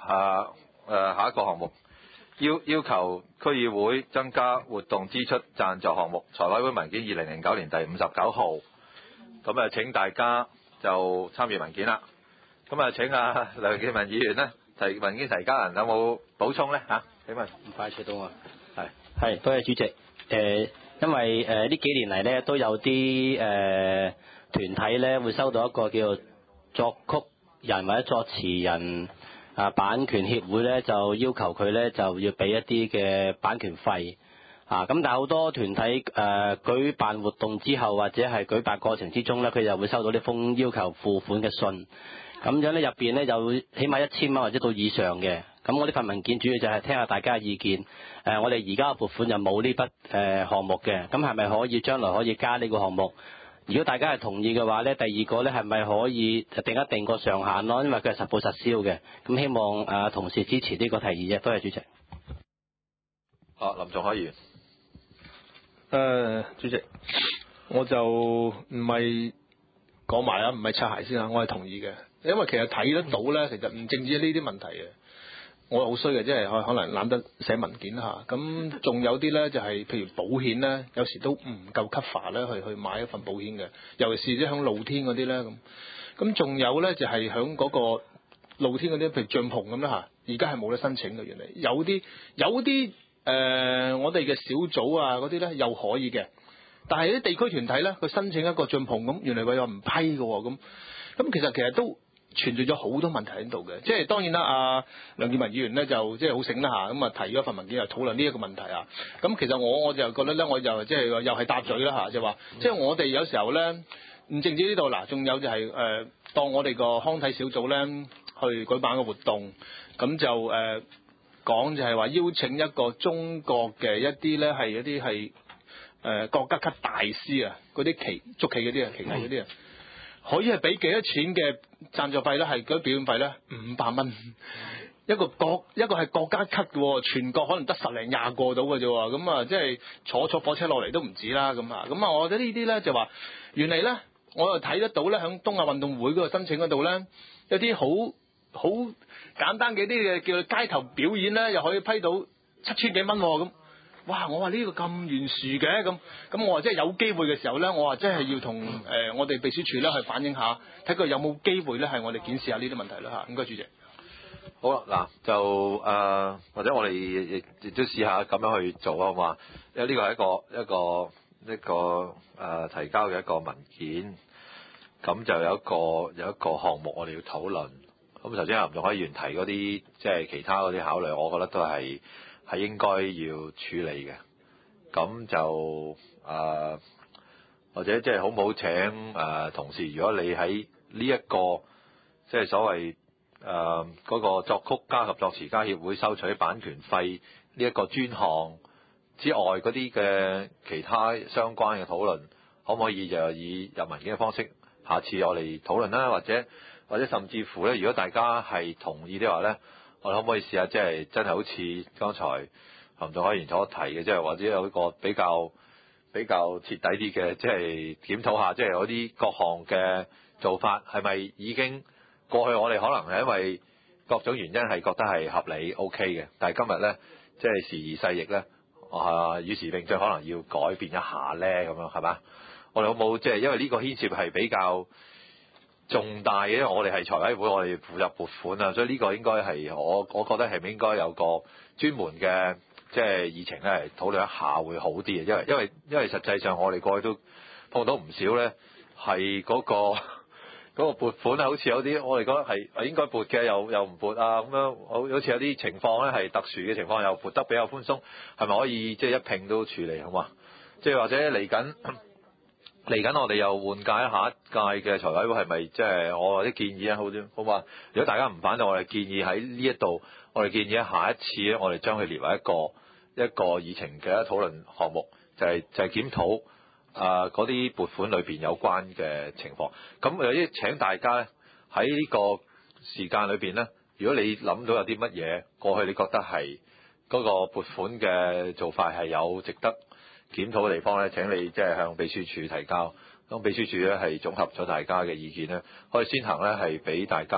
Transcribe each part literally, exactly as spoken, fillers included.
啊誒下一個項目，要要求區議會增加活動支出贊助項目，財委會文件二零零九年第五十九號，咁啊請大家就參與文件啦。咁啊請啊梁健民議員呢，提文件提交人有冇補充呢？嚇？請問唔快扯到啊， 係係多謝主席。誒、呃，因為誒呢、呃、幾年嚟咧都有啲誒、呃、團體咧會收到一個叫做作曲人或者作詞人啊版權協會咧，就要求佢咧就要俾一啲嘅版權費啊。咁但係好多團體誒、呃、舉辦活動之後或者係舉辦過程之中咧，佢就會收到呢封要求付款嘅信。咁樣咧入邊咧就起碼一千蚊或者到以上嘅。咁我呢份文件主要就係聽下大家嘅意見。誒、呃，我哋而家嘅撥款就冇呢筆誒項目嘅。咁係咪可以將來可以加呢個項目？如果大家係同意嘅話咧，第二個咧係咪可以定一定個上限咯？因為佢係實報實銷嘅。咁希望誒、呃、同事支持呢個提議嘅。多謝主席。 啊，林仲海議員。 誒、呃，主席，我就唔係講埋啦，唔係擦鞋先啊，我係同意嘅。因為其實睇得到咧，其實唔淨止呢啲問題嘅。我好衰嘅，即係可能懶得寫文件嚇。咁仲有啲咧就係、是、譬如保險咧，有時都唔夠 cover 咧，去去買一份保險嘅。尤其是即係響露天嗰啲咧咁。咁仲有咧就係響嗰個露天嗰啲，譬如帳篷咁啦嚇。而家係冇得申請嘅，原來有啲有啲誒、呃，我哋嘅小組啊嗰啲咧又可以嘅。但係啲地區團體咧，佢申請一個帳篷咁，原來佢又唔批嘅喎咁。咁其實其實都存在咗好多問題喺度嘅，即係當然啦，阿梁健民議員咧就即係好醒啦嚇，咁啊提咗份文件嚟討論呢一個問題啊。咁其實我我就覺得咧，我就即係又係搭嘴啦嚇，就話即係我哋有時候咧唔淨止呢度嗱，仲有就係、是、誒、呃、當我哋個康體小組咧去舉辦個活動，咁就誒、呃、講就係話邀請一個中國嘅一啲咧係一啲係誒國家級大師啊，嗰啲棋捉棋嗰啲啊，棋藝嗰啲啊。可以係俾幾多錢嘅贊助費咧？係嗰啲表演費咧，五百蚊。一個國一個係國家級嘅，全國可能得十零廿個到嘅啫。咁啊，即係坐坐火車落嚟都唔止啦。咁啊，咁啊，我覺得呢啲咧就話，原嚟咧，我又睇得到咧，喺東亞運動會嗰個申請嗰度咧，有啲好好簡單嘅啲嘅叫街頭表演咧，又可以批到七千幾蚊咁。哇！我話呢個咁懸殊嘅咁，咁我話即係有機會嘅時候咧，我話即係要同誒、呃、我哋秘書處咧去反映下，睇佢有冇機會咧係我哋檢視下呢啲問題啦嚇。唔該，主席。 好啦，嗱就誒、呃、或者我哋亦亦都試下咁樣去做啊嘛，因為呢個係一個一個一個誒、呃、提交嘅一個文件，咁就有一個有一個項目我哋要討論。咁頭先林仲海議員提嗰啲即係其他嗰啲考慮，我覺得都係。係應該要處理嘅，咁就誒、呃、或者即係好唔好請誒、呃、同事，如果你喺呢一個即係所謂誒嗰個作曲家及作詞家協會收取版權費呢一個專項之外，嗰啲嘅其他相關嘅討論，可唔可以就以入文件嘅方式，下次我哋討論啦，或者或者甚至乎咧，如果大家係同意的話咧。我哋可唔可以試下，即係真係好似剛才林仲海議員所提嘅，即係或者有一個比較比較徹底啲嘅，即係檢討下，即係嗰啲各項嘅做法係咪已經過去？我哋可能係因為各種原因係覺得係合理 OK 嘅，但係今日咧，即係時移世易咧，啊與時並進，可能要改變一下咧，咁樣係嘛？我哋好冇即係因為呢個牽涉係比較重大嘅，因為我哋係財委會，我哋負責撥款啊，所以呢個應該係我我覺得係咪應該有個專門嘅即係議程咧，討論一下會好啲嘅，因為因為因為實際上我哋過去都碰到唔少咧，係嗰個嗰個撥款啊，好似有啲我哋覺得係應該撥嘅，又又唔撥啊，咁樣好好似有啲情況咧係特殊嘅情況，又撥得比較寬鬆，係咪可以即係一併都處理好嘛？即係或者嚟緊。嚟緊我哋又換屆下一屆嘅財委會係咪即係我或者建議啊？好啲好嘛？如果大家唔反對，我哋建議喺呢一度，我哋建議下一次咧，我哋將佢列為一個一個議程嘅討論項目，就係、是、就係、是、檢討啊嗰啲撥款裏邊有關嘅情況。咁有啲請大家咧喺呢個時間裏邊咧，如果你諗到有啲乜嘢過去你覺得係嗰個撥款嘅做法係有值得檢討嘅地方咧，請你即係向秘書處提交。咁秘書處咧係總合咗大家嘅意見咧，可以先行咧係俾大家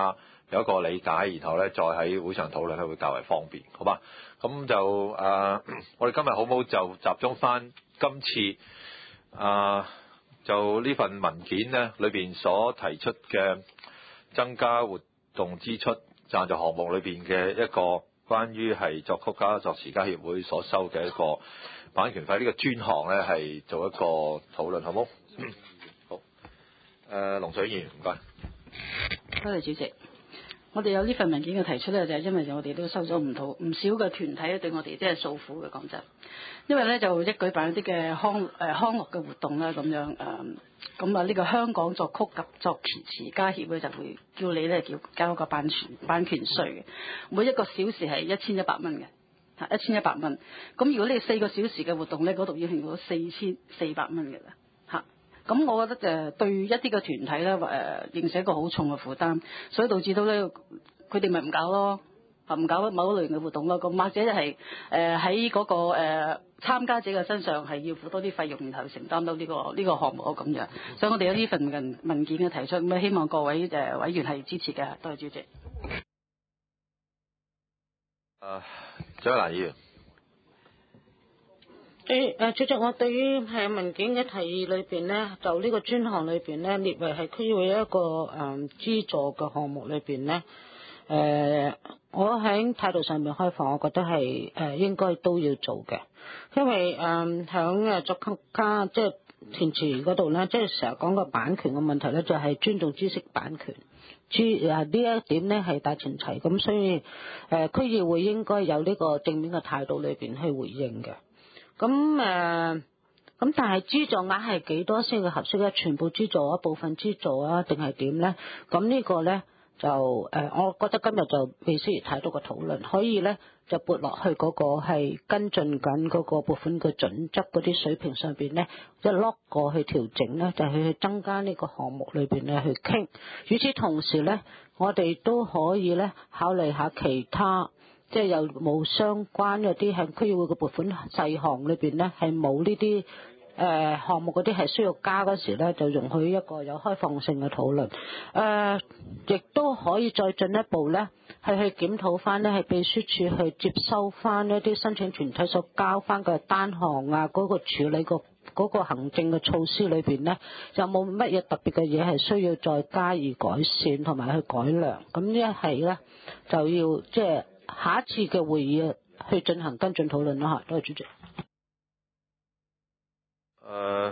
有一個理解，然後咧再喺會上討論咧會較為方便，好嘛？咁就誒、呃，我哋今日好唔好就集中翻今次啊、呃，就呢份文件咧裏邊所提出嘅增加活動支出贊助項目裏邊嘅一個關於係作曲家、作詞家協會所收嘅一個版權費呢個專項咧，係做一個討論，好冇？好。誒、呃，龍水議員，唔該。 多謝主席。我哋有呢份文件嘅提出咧，就係、是、因為我哋都收咗唔同唔少嘅團體咧對我哋即係訴苦嘅，講真。因為咧就一舉辦一啲嘅康誒、呃、康樂嘅活動啦，咁樣誒，咁啊呢個香港作曲及作詞家協會就會叫你咧叫交一個版權版權稅嘅，每一個小時係一千一百蚊嘅，嚇一千一百蚊。咁如果你四個小時嘅活動咧，嗰度要用到四千四百蚊嘅啦，嚇。咁我覺得誒對於一啲嘅團體咧誒形成一個好重嘅負擔，所以導致到咧佢哋咪唔搞咯，啊唔搞某一類型嘅活動咯。咁或者就係誒喺嗰個誒、呃、參加者嘅身上係要付多啲費用，然後承擔到呢、這個呢、這個項目咁樣。所以我哋有呢份文文件嘅提出，咁希望各位誒、呃、委員係支持嘅。多謝主席。 誒，張蘭議員。 誒誒，主席，我對於係文件嘅提議裏邊咧，就呢個專項裏邊咧，列為係區議會一個誒、嗯、資助嘅項目裏邊咧，誒、呃，我喺態度上面開放，我覺得係誒、呃、應該都要做嘅，因為誒響誒作曲家即係填詞嗰度咧，即係成日講個版權嘅問題咧，就係、是、尊重知識版權，知啊呢一點咧係大前提，咁所以誒、呃、區議會應該有呢個正面嘅態度裏邊去回應嘅。咁誒，咁、呃、但係資助額係幾多先嘅合適咧？全部資助啊，部分資助啊，定係點咧？咁呢個咧就誒、呃，我覺得今日就未需要太多嘅討論，可以咧就撥落去嗰個係跟進緊嗰個撥款嘅準則嗰啲水平上邊咧，一 lock 過去調整咧，就係去增加呢個項目裏邊咧去傾。與此同時咧，我哋都可以咧考慮下其他。即係有冇相關嗰啲喺區議會嘅撥款細項裏邊咧，係冇呢啲誒項目嗰啲係需要加嗰時咧，就容許一個有開放性嘅討論。誒、呃，亦都可以再進一步咧，係去檢討翻咧，係秘書處去接收翻一啲申請團體所交翻嘅單項啊，嗰、那個處理個嗰個行政嘅措施裏邊咧，有冇乜嘢特別嘅嘢係需要再加以改善同埋去改良？咁呢一係咧就要即係。下一次嘅會議去進行跟進討論啦嚇，多謝主席。誒、 呃，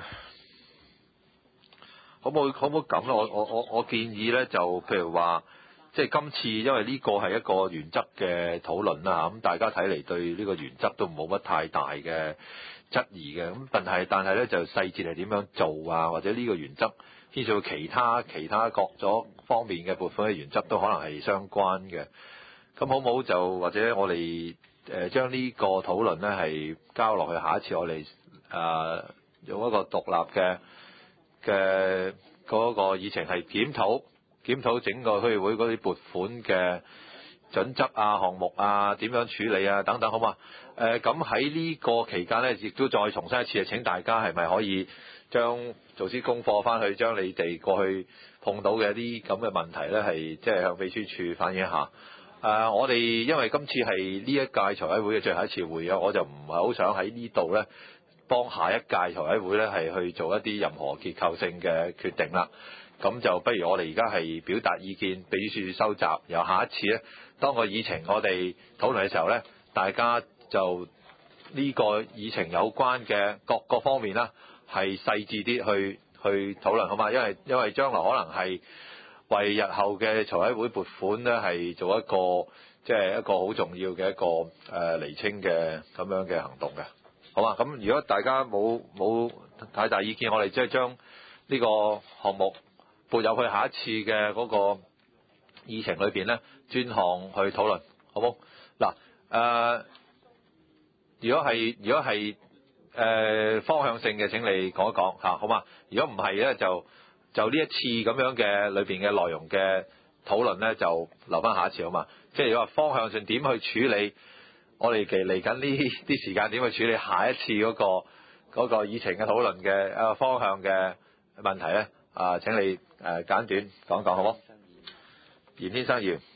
可唔可以可唔可以咁咧？我我我我建議咧，就譬如話，即係今次因為呢個係一個原則嘅討論啦，咁大家睇嚟對呢個原則都冇乜太大嘅質疑嘅，咁但係但係咧就細節係點樣做啊？或者呢個原則牽涉到其他其他各種方面嘅撥款嘅原則都可能係相關嘅。咁好唔好就或者我哋誒將呢個討論咧係交落去下一次我哋誒、呃、用一個獨立嘅嘅嗰個議程係檢討檢討整個區議會嗰啲撥款嘅準則啊、項目啊、點樣處理啊等等，好嘛？誒咁喺呢個期間咧，亦都再重申一次，請大家係咪可以將做啲功課翻去，將你哋過去碰到嘅一啲咁嘅問題咧，係即係向秘書處反映一下。誒、呃，我哋因為今次係呢一屆財委會嘅最後一次會啊，我就唔係好想喺呢度咧幫下一屆財委會咧係去做一啲任何結構性嘅決定啦。咁就不如我哋而家係表達意見，秘書處收集，由下一次咧，當個議程我哋討論嘅時候咧，大家就呢個議程有關嘅各個方面啦，係細緻啲去去討論，好嘛？因為因為將來可能係為日後嘅財委會撥款咧，係做一個即係、就是、一個好重要嘅一個誒、呃、釐清嘅咁樣嘅行動嘅，好嘛？咁如果大家冇冇太大意見，我哋即係將呢個項目撥入去下一次嘅嗰個議程裏邊咧，專項去討論，好冇？嗱誒，如果係如果係誒、呃、方向性嘅，請你講一講嚇，好嘛？如果唔係咧，就就呢一次咁樣嘅裏邊嘅內容嘅討論咧，就留翻下一次好嘛？即係如果話方向性點去處理，我哋其嚟緊呢啲時間點去處理下一次嗰、嗰個嗰、嗰個議程嘅討論嘅一個方向嘅問題咧，啊、呃，請你誒、呃、簡短講講好冇？嚴先生議員。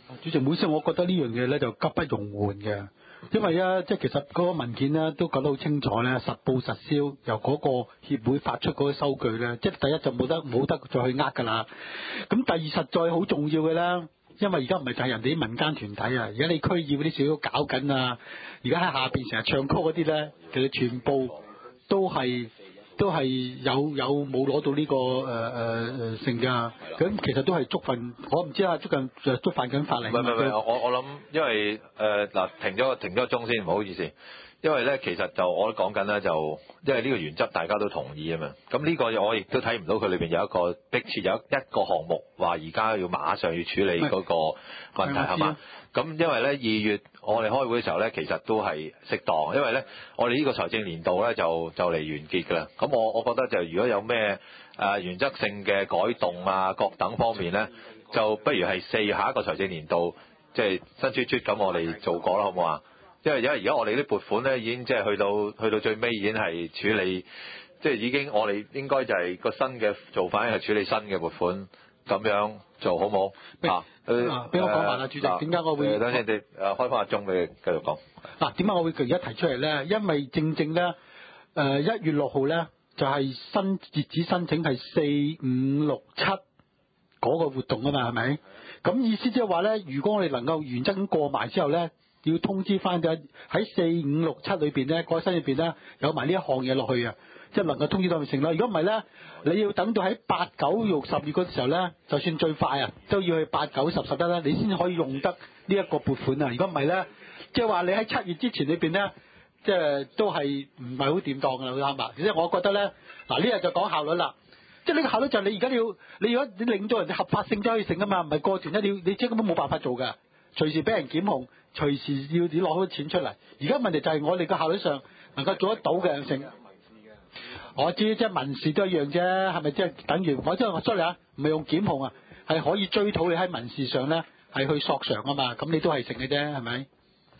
主席，每次我覺得呢樣嘢咧就急不容緩嘅，因為啊，即係其實嗰個文件咧都講得好清楚咧，實報實銷，由嗰個協會發出嗰個收據咧，即係第一就冇得冇得再去呃㗎啦。咁第二實在好重要嘅啦，因為而家唔係就係人哋啲民間團體啊，而家你區議嗰啲少少搞緊啊，而家喺下邊成日唱曲嗰啲咧，其實全部都係。都係有有冇攞到呢、這個誒誒誒性㗎，咁其實都係觸犯，我唔知啊，觸近誒觸犯緊法例。 唔係唔係，我我諗，因為誒嗱、呃、停咗停咗個鐘先，唔好意思。因為咧，其實就我都講緊咧，就因為呢個原則大家都同意啊嘛。咁呢個我亦都睇唔到佢裏邊有一個迫切有一個項目話而家要馬上要處理嗰個問題係嘛？咁因為咧二月我哋開會嘅時候咧，其實都係適當，因為咧我哋呢個財政年度咧就就嚟完結㗎啦。咁我我覺得就如果有咩誒、呃、原則性嘅改動啊各等方面咧，就不如係四下一個財政年度即係新出出咁我哋做過啦，好唔好啊？因為因為而家我哋啲撥款咧已經即係去到去到最尾已經係處理，即係已經我哋應該就係個新嘅做法係處理新嘅撥款咁樣做好冇啊？ 誒，俾我講埋啦，主席，點解我會？ 等陣你誒開翻個鐘俾你繼續講。 嗱，點解我會而家提出嚟咧？因為正正咧誒一月六號咧就係新截止申請係四五六七嗰個活動啊嘛，係咪？咁意思即係話咧，如果我哋能夠原則咁過埋之後咧。要通知翻嘅喺四五六七裏邊咧，改新裏邊咧有埋呢一項嘢落去啊，即係能夠通知到佢成啦。如果唔係咧，你要等到喺八九月十月嗰時候咧，就算最快啊，都要去八九十十一啦，你先可以用得呢一個撥款啊。如果唔係咧，即係話你喺七月之前裏邊咧，即係都係唔係好掂當㗎啦，好啱啊。其實我覺得咧，嗱呢日就講效率啦，即係呢個效率就係你而家要你如果你令到人哋合法性都可以成㗎嘛，唔係過團咧，你你即係根本冇辦法做㗎，隨時俾人檢控。隨時要你攞好多錢出嚟，而家問題就係我哋個效率上能夠做得到嘅成。我知即係民事都一樣啫，係咪即係等於我即係我 sorry 啊，唔係用檢控啊，係可以追討你喺民事上咧係去索償啊嘛，咁你都係成嘅啫，係咪？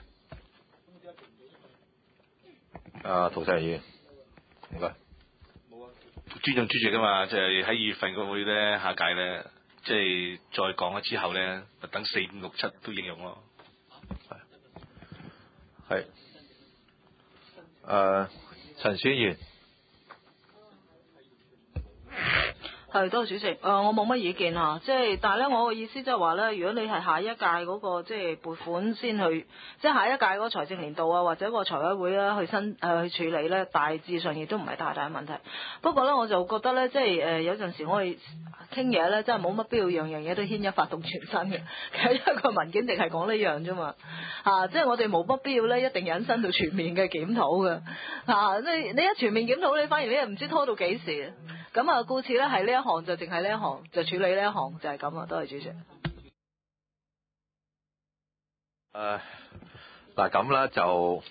啊，涂世議員，唔該。 冇啊，尊重主席㗎嘛，就係喺二月份個會咧，下屆咧，即係再講咗之後咧，就等四五六七都應用咯。 係，誒陳選員， 係多謝主席。誒、呃，我冇乜意見啊，即係但係咧，我嘅意思即係話咧，如果你係下一屆嗰、那個即係撥款先去，即係下一屆嗰個財政年度啊，或者個財委會咧去申誒、呃、去處理咧，大致上亦都唔係太大嘅問題。不過咧，我就覺得咧，即係誒、呃、有陣時我哋傾嘢咧，真係冇乜必要樣樣嘢都牽一發動全身嘅。其實一個文件淨係講呢樣啫嘛，嚇，即係我哋冇乜必要咧，一定引申到全面嘅檢討嘅嚇。即係你一全面檢討，你反而你又唔知拖到幾時。咁啊，故此咧係呢一行就淨係呢一行就處理呢一行就係咁啊，多謝主席。 誒嗱咁咧就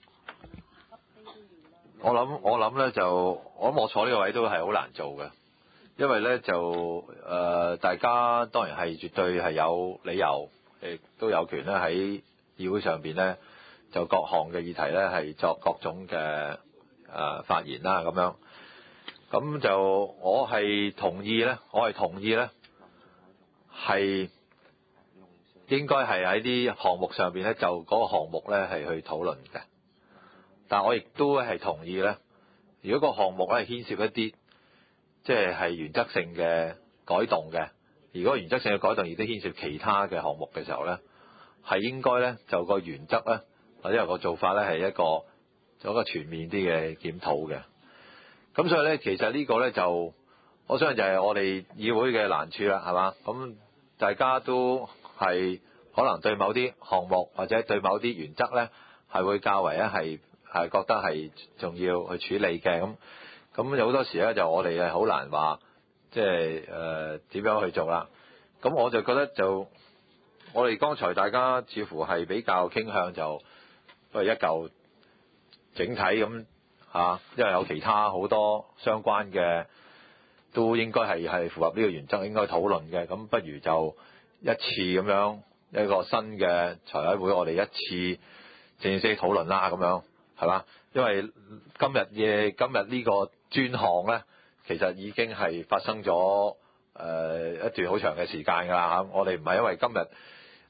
我諗我諗咧就我諗我坐呢個位都係好難做嘅，因為咧就誒、呃、大家當然係絕對係有理由，亦都有權咧喺議會上邊咧就各項嘅議題咧係作各種嘅誒、呃、發言啦咁樣。咁就我係同意咧，我係同意咧，係應該係喺啲項目上邊咧，就嗰個項目咧係去討論嘅。但我亦都係同意咧，如果個項目咧牽涉一啲即係係原則性嘅改動嘅，如果原則性嘅改動亦都牽涉其他嘅項目嘅時候咧，係應該咧就個原則咧或者有個做法咧係一個做一個全面啲嘅檢討嘅。咁所以咧，其實呢個咧就，我相信就係我哋議會嘅難處啦，係嘛？咁大家都係可能對某啲項目或者對某啲原則咧，係會較為咧係係覺得係重要去處理嘅。咁咁有好多時咧，就我哋係好難話，即係誒點樣去做啦。咁我就覺得就，我哋剛才大家似乎係比較傾向就，都係一嚿整體咁。啊，因為有其他好多相關嘅都應該係係符合呢個原則應該討論嘅，咁不如就一次咁樣一個新嘅財委會，我哋一次正式討論啦，咁樣係嘛？因為今日嘅今日呢個專項咧，其實已經係發生咗誒、呃、一段好長嘅時間㗎啦嚇，我哋唔係因為今日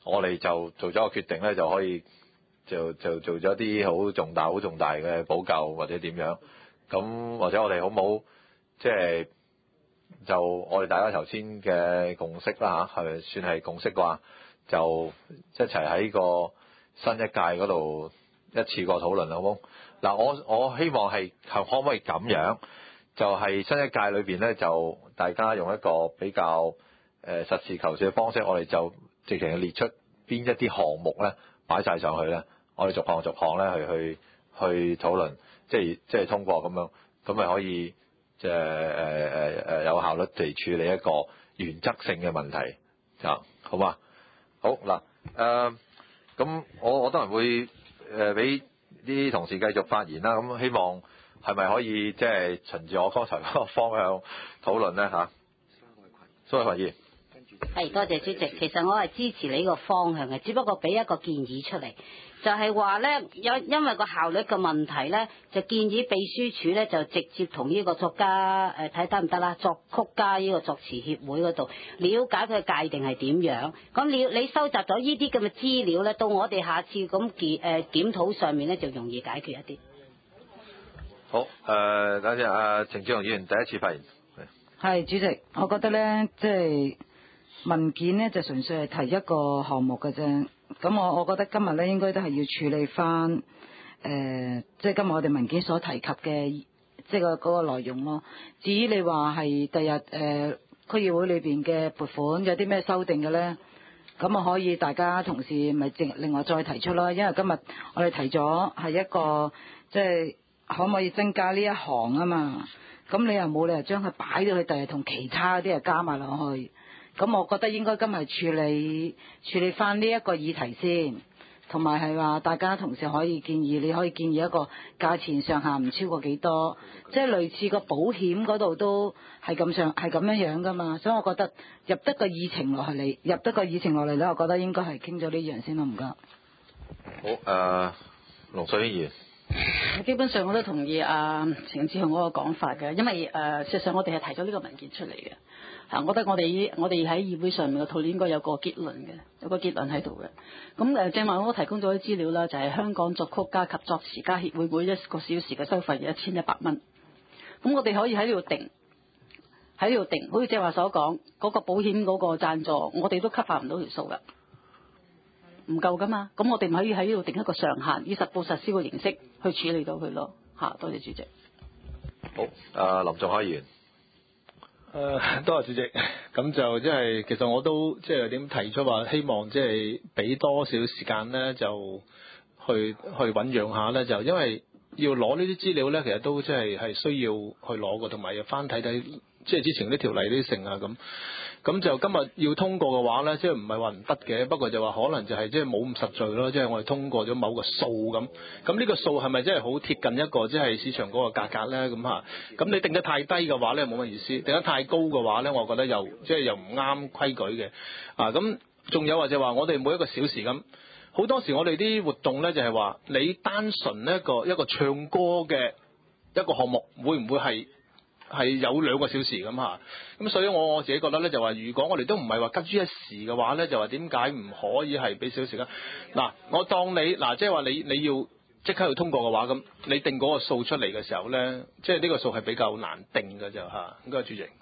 我哋就做咗個決定咧，就可以就就做咗啲好重大、好重大嘅補救或者點樣。咁或者我哋好冇即係就我哋大家頭先嘅共識啦嚇，係咪算係共識嘅話，就一齊喺個新一屆嗰度一次過討論好冇？嗱，我我希望係可唔可以咁樣，就係、是、新一屆裏邊咧，就大家用一個比較誒、呃、實事求是嘅方式，我哋就直情列出邊一啲項目咧擺晒上去咧，我哋逐項逐項咧去去去討論，即係即係通過咁樣，咁咪可以即係誒誒誒有效率地處理一個原則性嘅問題啊，好嘛？好嗱誒，咁、呃、我我當然會誒俾啲同事繼續發言啦。咁希望係咪可以即係循住我剛才嗰個方向討論咧嚇？蘇偉群議員。 係，多謝主席。其實我係支持你呢個方向嘅，只不過俾一個建議出嚟，就係話咧，有因為個效率嘅問題咧，就建議秘書處咧就直接同呢個作家誒睇得唔得啦，作曲家呢個作詞協會嗰度了解佢嘅界定係點樣。咁你你收集咗呢啲咁嘅資料咧，到我哋下次咁檢誒檢討上面咧就容易解決一啲。 好誒、呃，等陣阿程志雄議員第一次發言。 係主席，我覺得咧即係。文件咧就純粹係提一個項目嘅啫，咁我我覺得今日咧應該都係要處理翻，誒、呃，即係今日我哋文件所提及嘅，即係個嗰個內容咯。至於你話係第日誒區議會裏邊嘅撥款有啲咩修訂嘅咧，咁啊可以大家同事咪另另外再提出咯。因為今日我哋提咗係一個即係可唔可以增加呢一行啊嘛，咁你又冇理由將佢擺到去第日同其他啲啊加埋落去。咁我覺得應該今日處理處理翻呢一個議題先，同埋係話大家同事可以建議，你可以建議一個價錢上限唔超過幾多，即係類似個保險嗰度都係咁上係咁樣樣噶嘛，所以我覺得入得個議程落去嚟，入得個議程落嚟咧，我覺得應該係傾咗呢樣先咯，唔該。 好誒、呃，龍瑞英議員。 基本上我都同意阿程志雄嗰個講法嘅，因為誒、呃、事實上我哋係提咗呢個文件出嚟嘅。嚇，我覺得我哋我哋喺議會上面嘅討論應該有個結論嘅，有個結論喺度嘅。咁誒正話我提供咗啲資料啦，就係、是、香港作曲家及作詞家協會每一個小時嘅收費係一千一百蚊。咁我哋可以喺呢度定，喺呢度定，好似正話所講嗰、那個保險嗰個贊助，我哋都吸發唔到條數㗎，唔夠㗎嘛。咁我哋咪可以喺呢度定一個上限，以實報實銷嘅形式去處理到佢咯。嚇，多謝主席。 好，啊林仲海議員。 誒、呃，多謝主席。咁就即係其實我都即係點提出話，希望即係俾多少時間咧，就去去醖釀下咧，就因為要攞呢啲資料咧，其實都即係係需要去攞嘅，同埋要翻睇睇，即係之前啲條例啲成啊咁。咁就今日要通過嘅話咧，即係唔係話唔得嘅，不過就話可能就係即係冇咁實在咯，即係我哋通過咗某個數咁，咁呢個數係咪真係好貼近一個即係市場嗰個價格咧？咁嚇，咁你定得太低嘅話咧，冇乜意思；定得太高嘅話咧，我覺得又即係又唔啱規矩嘅。啊，咁仲有或者話我哋每一個小時咁，好多時我哋啲活動咧就係話你單純一個一個唱歌嘅一個項目，會唔會係？係有兩個小時咁嚇，咁所以我我自己覺得咧就話，如果我哋都唔係話急於一時嘅話咧，就話點解唔可以係俾少時間？嗱，我當你嗱即係話你你要即刻要通過嘅話，咁你定嗰個數出嚟嘅時候咧，即係呢個數係比較難定嘅就嚇。應該主席。誒、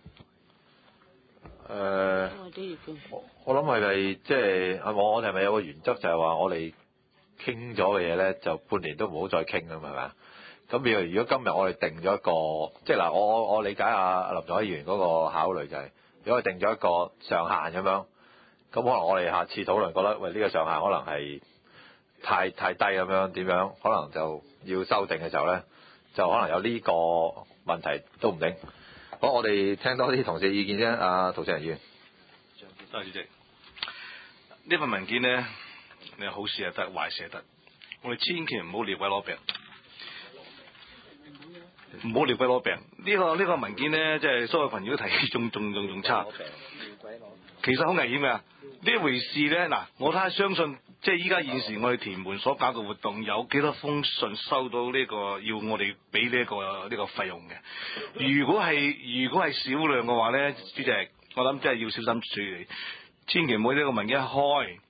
呃，我我諗係咪即係我我哋係咪有個原則就係話我哋傾咗嘅嘢咧，就半年都唔好再傾啊嘛，係咪啊？咁譬如如果今日我哋定咗一個，即係嗱，我我我理解阿林仲海議員嗰個考慮就係、是，如果我哋定咗一個上限咁樣，咁可能我哋下次討論覺得喂呢、這個上限可能係太太低咁樣，點樣可能就要修訂嘅時候咧，就可能有呢個問題都唔定。好，我哋聽多啲同事意見啫。阿涂謹申議員。 多謝主席。呢份文件咧，你好事又得，壞事又得，我哋千祈唔好列鬼攞病。唔好撩鬼攞病，呢、這個呢、這個文件咧，即係蘇偉群如果提仲仲仲仲差，其實好危險嘅。呢回事咧，嗱，我睇下相信，即係依家現時我哋屯門所搞嘅活動，有幾多封信收到呢、這個要我哋俾呢一個呢、這個費用嘅？如果係如果係少量嘅話咧，主席，我諗真係要小心處理，千祈唔好呢個文件一開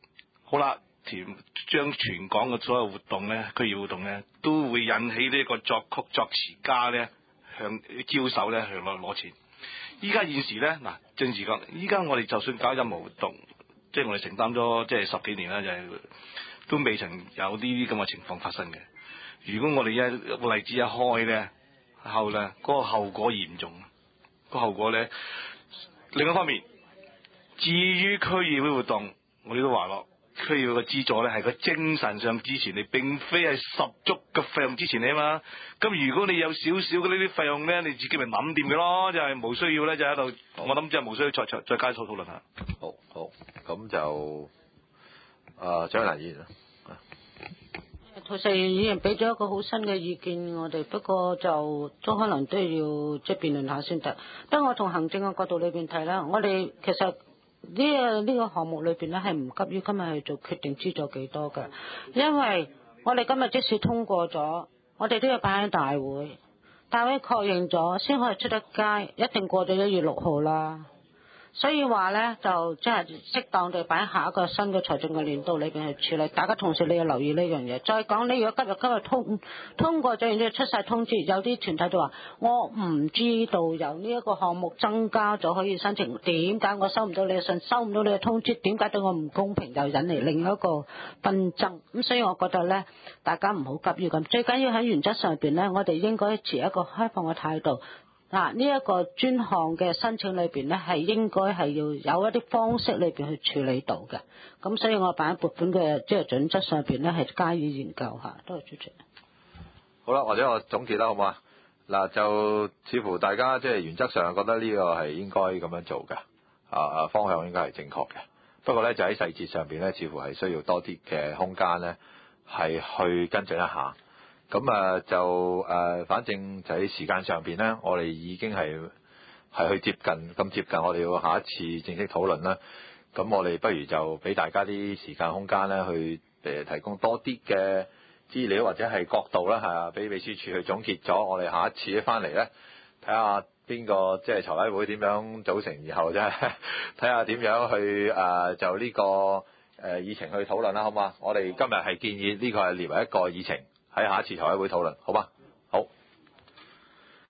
好啦，填將全港嘅所有活動咧，區議活動咧，都會引起呢個作曲作詞家咧向招手咧向攞攞錢。依家現時咧嗱，正時講，依家我哋就算搞任何活動，即係我哋承擔咗即係十幾年啦，就係、是、都未曾有呢啲咁嘅情況發生嘅。如果我哋一個例子一開咧，後咧嗰、那個後果嚴重，個後果咧。另一方面，至於區議會活動，我哋都話咯，區議會嘅資助咧係個精神上支持你，並非係十足嘅費用支持你啊嘛。咁如果你有少少嘅呢啲費用咧，你自己咪諗掂嘅咯，就係、是、冇需要咧就喺度，我諗即係冇需要再再再加討討論下。 好好，咁就啊張蘭議員啊。 陶石議員俾咗一個好新嘅意見我哋，不過就都可能都要即係辯論下先得。不過我從行政嘅角度裏邊睇啦，我哋其實呢個呢個項目裏邊咧係唔急於今日去做決定資助幾多嘅，因為我哋今日即使通過咗，我哋都要擺喺大會，大會確認咗先可以出得街，一定過咗一月六號啦。所以話咧，就即係適當地擺下一個新嘅財政嘅年度裏邊去處理。大家同時你要留意呢樣嘢。再講，你如果今日今日通通過咗，然之後出晒通知，有啲團體就話我唔知道有呢一個項目增加咗可以申請，點解我收唔到你嘅信，收唔到你嘅通知？點解對我唔公平？又引嚟另一個紛爭。咁所以我覺得咧，大家唔好急於咁，最緊要喺原則上邊咧，我哋應該持一個開放嘅態度。嗱，呢一個專項嘅申請裏邊咧，係應該係要有一啲方式裏邊去處理到嘅。咁所以我擺喺撥款嘅即係準則上邊咧，係加以研究下。多謝主席。 好啦，或者我總結啦，好唔好啊？嗱，就似乎大家即係原則上覺得呢個係應該咁樣做嘅，啊啊方向應該係正確嘅。不過咧，就喺細節上邊咧，似乎係需要多啲嘅空間咧，係去跟進一下。咁啊就誒、呃，反正就喺時間上邊咧，我哋已經係係去接近咁接近，我哋要下一次正式討論啦。咁我哋不如就俾大家啲時間空間咧，去誒提供多啲嘅資料或者係角度啦，係啊，俾秘書處去總結咗。我哋下一次翻嚟咧，睇下邊個即係財委會點樣組成，然後即係睇下點樣去誒、呃、就呢、這個誒、呃、議程去討論啦，好嘛？我哋今日係建議呢個係列為一個議程。喺下一次財委會討論，好嗎？